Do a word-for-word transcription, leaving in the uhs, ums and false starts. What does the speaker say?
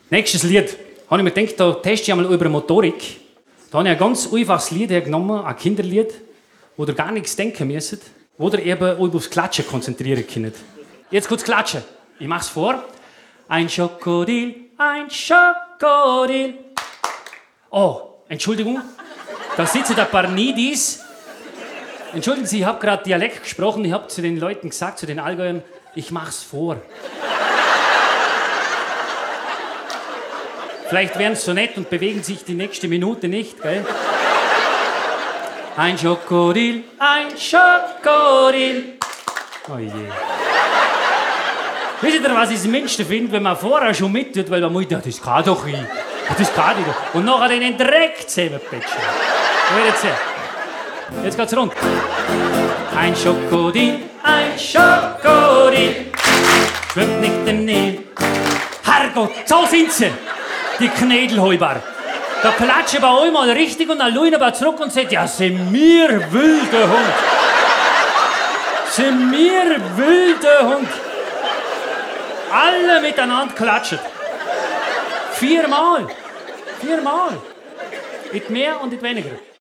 Nächstes Lied. Habe ich mir gedacht, da teste ich einmal über Motorik. Da habe ich ein ganz einfaches Lied hergenommen, ein Kinderlied, wo ihr gar nichts denken müsst, wo ihr eben euch aufs Klatschen konzentrieren könnt. Jetzt kurz klatschen. Ich mach's vor. Ein Schokodil, ein Schokodil. Oh, Entschuldigung. Da sitzen ein paar Nidis. Entschuldigen Sie, ich habe gerade Dialekt gesprochen. Ich habe zu den Leuten gesagt, zu den Allgäuern, ich mach's vor. Vielleicht wären sie so nett und bewegen sich die nächste Minute nicht, gell? Ein Schokodil, ein Schokodil. Oh je. Wisst ihr, was ich das Mindeste finde, wenn man vorher schon mittut, weil man muss, ja, das kann doch ich. Das kann ich doch. Und nachher den Dreck zusammenpetschen. Jetzt her. Jetzt geht's rund. Ein Schokodil, ein Schokodil. Schwimmt nicht im Nil. Herrgott, so sind sie. Die Knädelhäuber. Da klatschen bei euch mal richtig und dann schauen aber zurück und sagen, ja, sind wir wilde Hund. Sind wir wilde Hund. Alle miteinander klatschen. Viermal. Viermal. Nicht mehr und nicht weniger.